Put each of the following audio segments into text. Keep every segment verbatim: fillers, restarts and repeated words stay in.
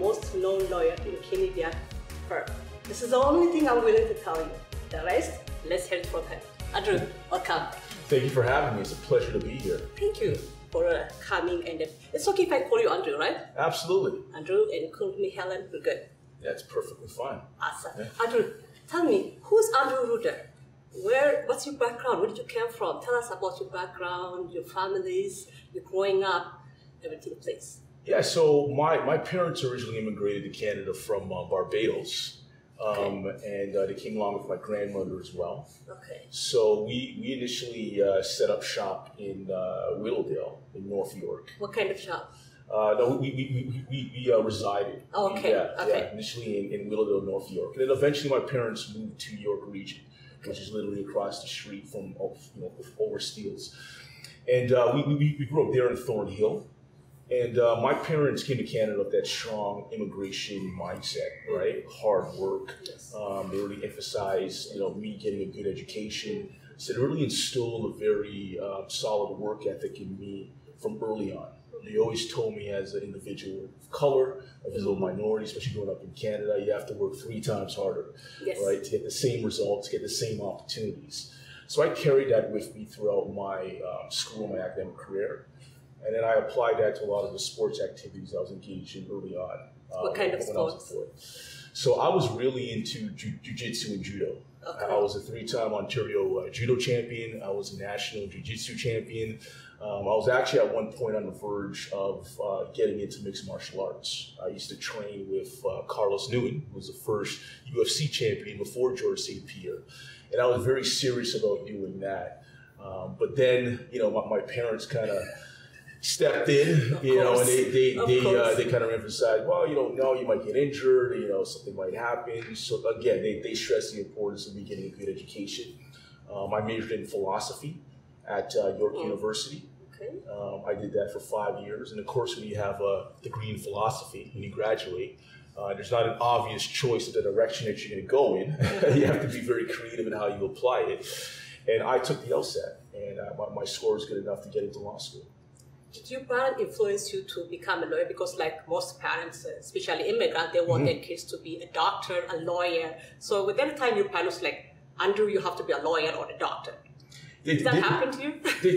most known lawyer in Canadian firm. This is the only thing I'm willing to tell you. The rest, let's hear it from him. Andrew, welcome. Thank you for having me. It's a pleasure to be here. Thank you for uh, coming. And uh, it's okay if I call you Andrew, right? Absolutely. Andrew, and you call me Helen, we're good. That's perfectly fine. Awesome. Yeah. Andrew, tell me, who's Andrew Ruder? Where, what's your background? Where did you come from? Tell us about your background, your families, your growing up, everything, please. Yeah, so my, my parents originally immigrated to Canada from uh, Barbados. Um, okay. And uh, they came along with my grandmother as well. Okay. So we, we initially uh, set up shop in uh, Willowdale in North York. What kind of shop? Uh, no, we, we, we, we, we uh, resided. Oh, okay. Yeah, okay. yeah, initially in, in Willowdale, North York. And then eventually my parents moved to York Region, which is literally across the street from, you know, over Steeles. And uh, we, we, we grew up there in Thornhill. And uh, my parents came to Canada with that strong immigration mindset, right? Hard work. Yes. Um, they really emphasized, you know, me getting a good education. So they really instilled a very uh, solid work ethic in me from early on. They always told me as an individual of color, of a little minority, especially growing up in Canada, you have to work three times harder, yes. right? To get the same results, get the same opportunities. So I carried that with me throughout my uh, school, my academic career. And then I applied that to a lot of the sports activities I was engaged in early on. Um, what kind of sports? So I was really into ju- jiu-jitsu and judo. Okay. I was a three-time Ontario uh, judo champion. I was a national jiu-jitsu champion. Um, I was actually at one point on the verge of uh, getting into mixed martial arts. I used to train with uh, Carlos Newton, who was the first U F C champion before George Saint Pierre. And I was very serious about doing that. Um, but then, you know, my, my parents kind of stepped in, of you know, course. and they they of they, uh, course. they kind of emphasized, well, you don't know, you might get injured, you know, something might happen. So again, they, they stressed the importance of me getting a good education. Um, I majored in philosophy at uh, York mm. University. Okay. Um, I did that for five years. And of course, when you have a degree in philosophy, when you graduate, uh, there's not an obvious choice of the direction that you're going to go in. You have to be very creative in how you apply it. And I took the LSAT, and uh, my, my score was good enough to get into law school. Did your parents influence you to become a lawyer? Because like most parents, especially immigrants, they want mm-hmm. their kids to be a doctor, a lawyer. So at that time, your parents were like, Andrew, you have to be a lawyer or a doctor. Did They, that they, happen to you?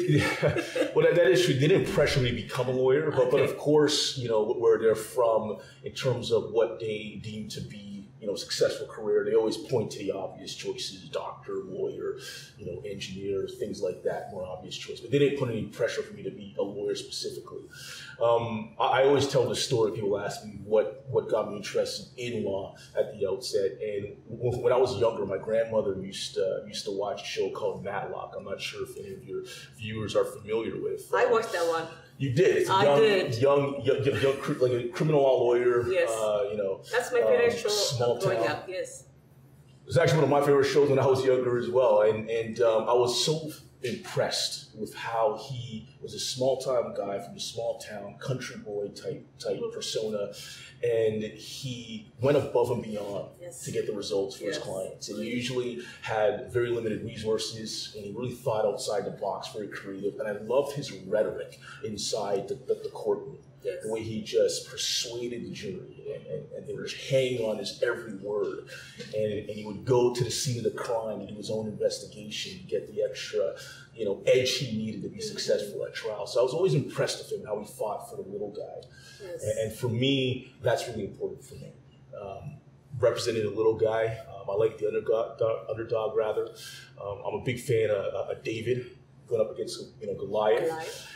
They, well, that, that is true. They didn't pressure me to become a lawyer, but, okay. but of course, you know, where they're from in terms of what they deem to be, you know, successful career, they always point to the obvious choices: doctor, lawyer, you know, engineer, things like that, more obvious choice. But they didn't put any pressure for me to be a lawyer specifically. Um, I, I always tell the story. People ask me what, what got me interested in law at the outset. And when I was younger, my grandmother used to, used to watch a show called Matlock. I'm not sure if any of your viewers are familiar with. I watched that one. You did. It's a I young, did. young, young, young, young, like a criminal law lawyer. Yes. Uh, you know. That's my favorite um, show small growing town. up. Yes. It was actually one of my favorite shows when I was younger as well, and and um, I was so impressed with how he was a small-time guy from a small town, country boy type type mm-hmm. persona, and he went above and beyond yes. to get the results for yes. his clients. And he usually had very limited resources, and he really thought outside the box, very creative. And I loved his rhetoric inside the, the, the courtroom. Yes. The way he just persuaded the jury, and, and, and they were just hanging on his every word. And, and he would go to the scene of the crime and do his own investigation, get the extra, you know, edge he needed to be successful at trial. So I was always impressed with him, how he fought for the little guy. Yes. And, and for me, that's really important for me. Um, representing a little guy, um, I like the underdog, underdog rather. Um, I'm a big fan of, of David going up against, you know, Goliath. Goliath.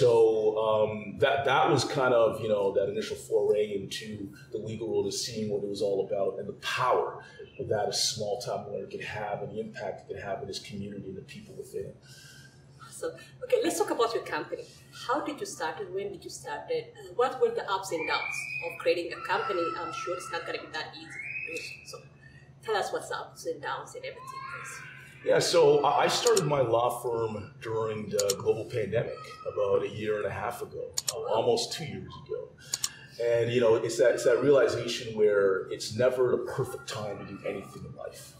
So um, that that was kind of, you know, that initial foray into the legal world, of seeing what it was all about and the power that a small-time lawyer can have and the impact it can have in his community and the people within it. So, okay, let's talk about your company. How did you start it? When did you start it? Uh, what were the ups and downs of creating a company? I'm sure it's not going to be that easy to do. So tell us what's the ups and downs and everything, please. Yeah, so I started my law firm during the global pandemic about a year and a half ago, almost two years ago. And, you know, it's that, it's that realization where it's never the perfect time to do anything in life.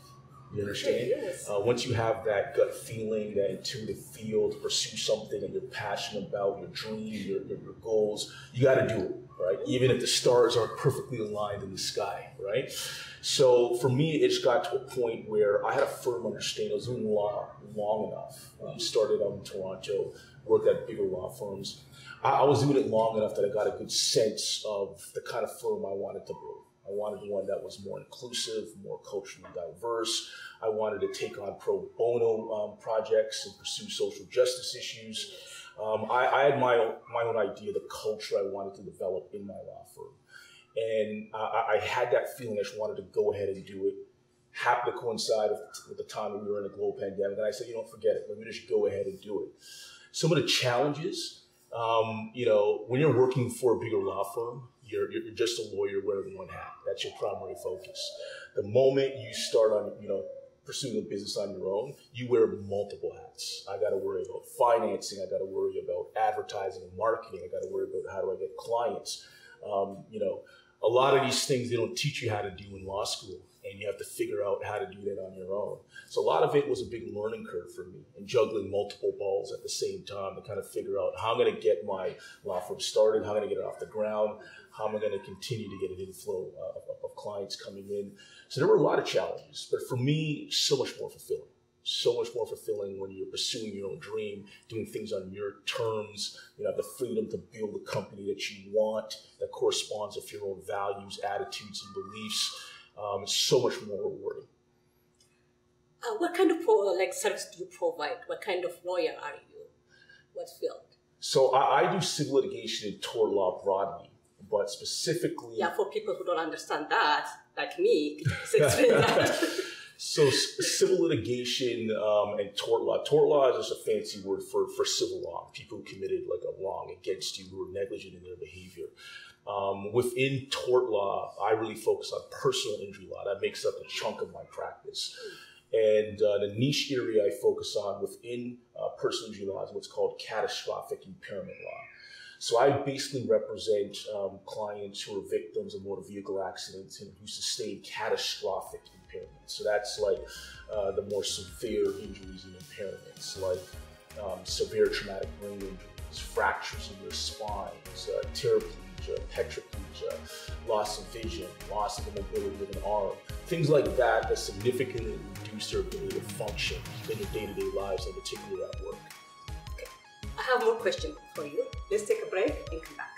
You understand? Yes. Uh, once you have that gut feeling, that intuitive feel to pursue something that you're passionate about, your dream, your, your, your goals, you got to do it, right? Even if the stars aren't perfectly aligned in the sky, right? So for me, it just got to a point where I had a firm understanding. I was doing law long enough. Um, started out in Toronto, worked at bigger law firms. I, I was doing it long enough that I got a good sense of the kind of firm I wanted to build. I wanted one that was more inclusive, more culturally diverse. I wanted to take on pro bono um, projects and pursue social justice issues. Um, I, I had my own, my own idea, the culture I wanted to develop in my law firm. And I, I had that feeling I just wanted to go ahead and do it. Happened to coincide with, with the time when we were in a global pandemic. And I said, you know, forget it. Let me just go ahead and do it. Some of the challenges, um, you know, when you're working for a bigger law firm, You're, you're just a lawyer wearing one hat. That's your primary focus. The moment you start on, you know, pursuing a business on your own, you wear multiple hats. I got to worry about financing. I got to worry about advertising and marketing. I got to worry about how do I get clients. Um, you know, a lot of these things they don't teach you how to do in law school, and you have to figure out how to do that on your own. So a lot of it was a big learning curve for me, and juggling multiple balls at the same time to kind of figure out how I'm going to get my law firm started, how I'm going to get it off the ground, how am I going to continue to get an inflow uh, of, of clients coming in. So there were a lot of challenges, but for me, so much more fulfilling. So much more fulfilling when you're pursuing your own dream, doing things on your terms. You have the freedom to build a company that you want, that corresponds with your own values, attitudes, and beliefs. Um, it's so much more rewarding. Uh, what kind of pro- like service do you provide? What kind of lawyer are you? What field? So I, I do civil litigation and tort law broadly, but specifically... Yeah, for people who don't understand that, like me, explain that. So civil litigation um, and tort law. Tort law is just a fancy word for, for civil law. People who committed like a wrong against you, who were negligent in their behavior. Um, within tort law, I really focus on personal injury law. That makes up a chunk of my practice. And uh, the niche area I focus on within uh, personal injury law is what's called catastrophic impairment law. So I basically represent um, clients who are victims of motor vehicle accidents and who sustain catastrophic impairments. So that's like uh, the more severe injuries and impairments, like um, severe traumatic brain injuries, fractures in your spines, uh, paraplegia, tetraplegia, loss of vision, loss of the mobility of an arm, things like that that significantly reduce their ability to function in their day-to-day lives, and particularly at work. I have more questions for you. Let's take a break and come back.